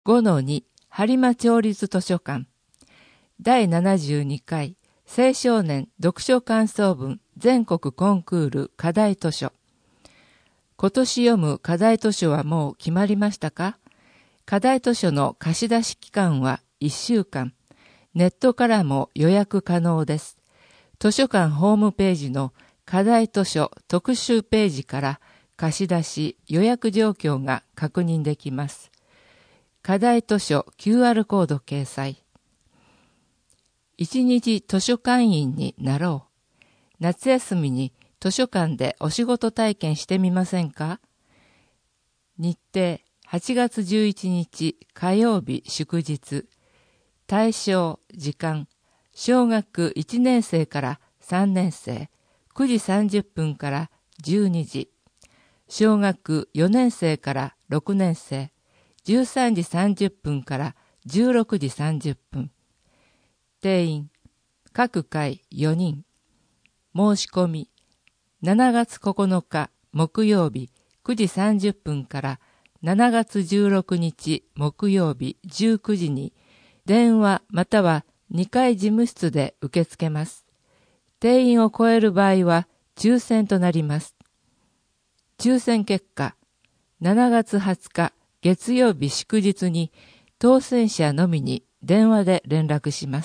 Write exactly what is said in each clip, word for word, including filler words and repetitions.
ごのに 播磨町立図書館だいななじゅうにかい青少年読書感想文全国コンクール課題図書。今年読む課題図書はもう決まりましたか？課題図書の貸し出し期間はいっしゅうかん。ネットからも予約可能です。図書館ホームページの課題図書特集ページから貸し出し予約状況が確認できます。課題図書 キューアール コード掲載。一日図書館員になろう。夏休みに図書館でお仕事体験してみませんか？日程はちがつじゅういちにち火曜日祝日。対象時間小学いちねんせいからさんねんせいくじさんじゅっぷんからじゅうにじ。小学よねんせいからろくねんせいじゅうさんじさんじゅっぷんからじゅうろくじさんじゅっぷん。定員各回よにん。申し込みしちがつここのか木曜日くじさんじゅっぷんからしちがつじゅうろくにち木曜日じゅうくじに電話またはにかい事務室で受け付けます。定員を超える場合は抽選となります。抽選結果しちがつはつか月曜日祝日に当選者のみに電話で連絡します。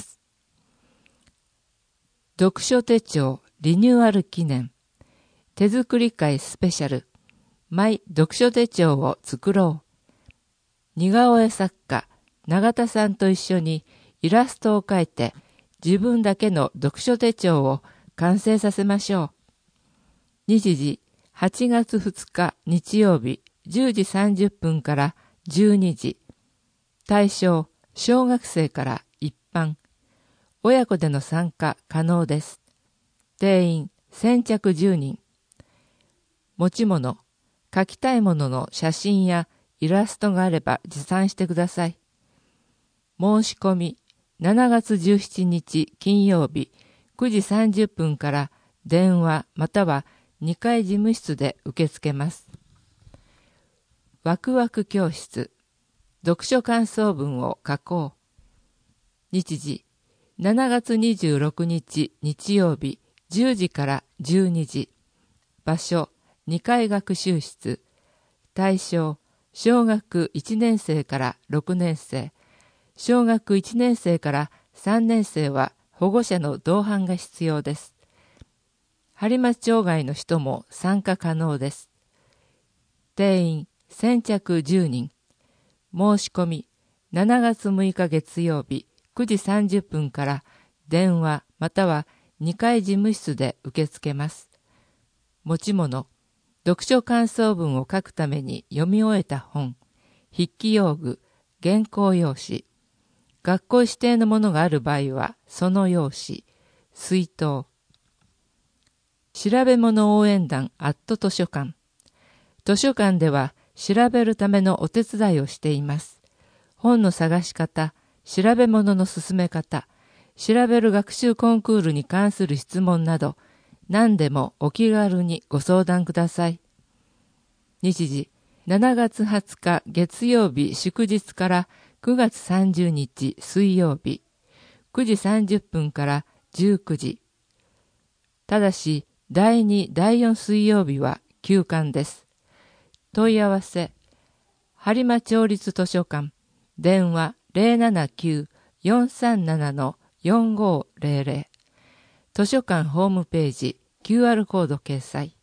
読書手帳リニューアル記念手作り会スペシャルマイ読書手帳を作ろう。似顔絵作家永田さんと一緒にイラストを描いて自分だけの読書手帳を完成させましょう。日時はちがつふつか日曜日じゅうじさんじゅっぷんからじゅうにじ。対象小学生から一般。親子での参加可能です。定員先着じゅうにん。持ち物、書きたいものの写真やイラストがあれば持参してください。申し込みしちがつじゅうしちにち金曜日くじさんじゅっぷんから電話またはにかい事務室で受け付けます。ワクワク教室読書感想文を書こう。日時しちがつにじゅうろくにち日曜日じゅうじからじゅうにじ。場所にかい学習室。対象小学いちねんせいからろくねんせい小学いちねんせいからさんねんせいは保護者の同伴が必要です。播磨町外の人も参加可能です。定員先着じゅうにん。申し込みしちがつむいか月曜日くじさんじゅっぷんから電話またはにかい事務室で受け付けます。持ち物、読書感想文を書くために読み終えた本、筆記用具、原稿用紙、学校指定のものがある場合はその用紙、水筒。調べ物応援団アット図書館。図書館では調べるためのお手伝いをしています。本の探し方、調べ物の進め方、調べる学習コンクールに関する質問など、何でもお気軽にご相談ください。日時、しちがつはつか月曜日祝日からくがつさんじゅうにち水曜日、くじさんじゅっぷんからじゅうくじ。ただし、だいに、だいよん水曜日は休館です。問い合わせ、播磨町立図書館、電話 ゼロななきゅう よんさんなな よんごゼロゼロ。図書館ホームページ キューアール コード掲載。